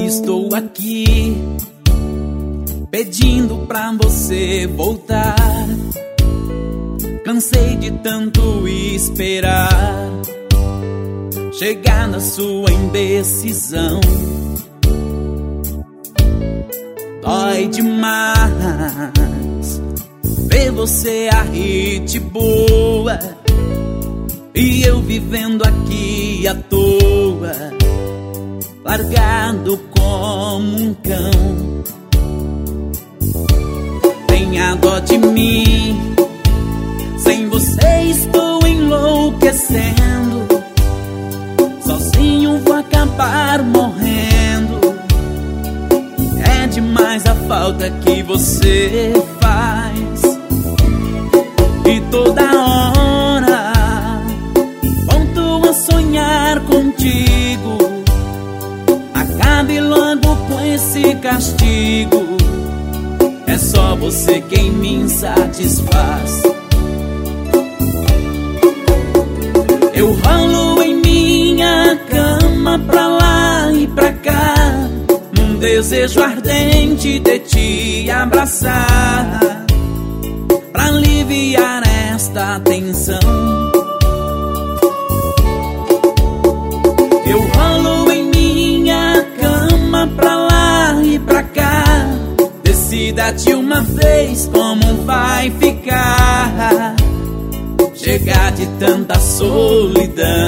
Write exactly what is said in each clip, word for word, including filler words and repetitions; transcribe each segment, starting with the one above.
Estou aqui pedindo pra você voltar. Cansei de tanto esperar chegar na sua indecisão. Dói demais ver você aí de boa e eu vivendo aqui à toa, largado como um cão. Tenha dó de mim, sem você estou enlouquecendo. Sozinho vou acabar morrendo. É demais a falta que você faz. E toda hora volto a sonhar contigo. Acabe logo com esse castigo. É só você quem me satisfaz. Eu rolo em minha cama pra lá e pra cá, num desejo ardente de te abraçar, pra aliviar esta tensão. Eu rolo em minha cama pra lá e pra cá, decida de uma vez como vai ficar. Chega de tanta solidão.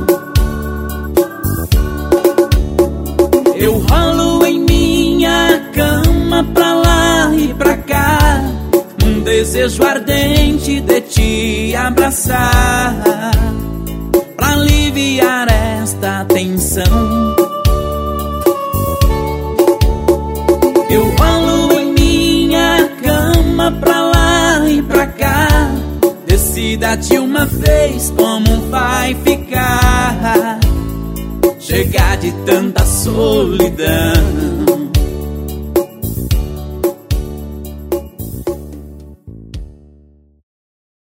Eu rolo em minha cama pra lá e pra cá, um desejo ardente de te abraçar, pra aliviar esta tensão. Eu rolo em minha cama pra lá e pra cá, decida de uma vez como vai ficar. Chega de tanta solidão.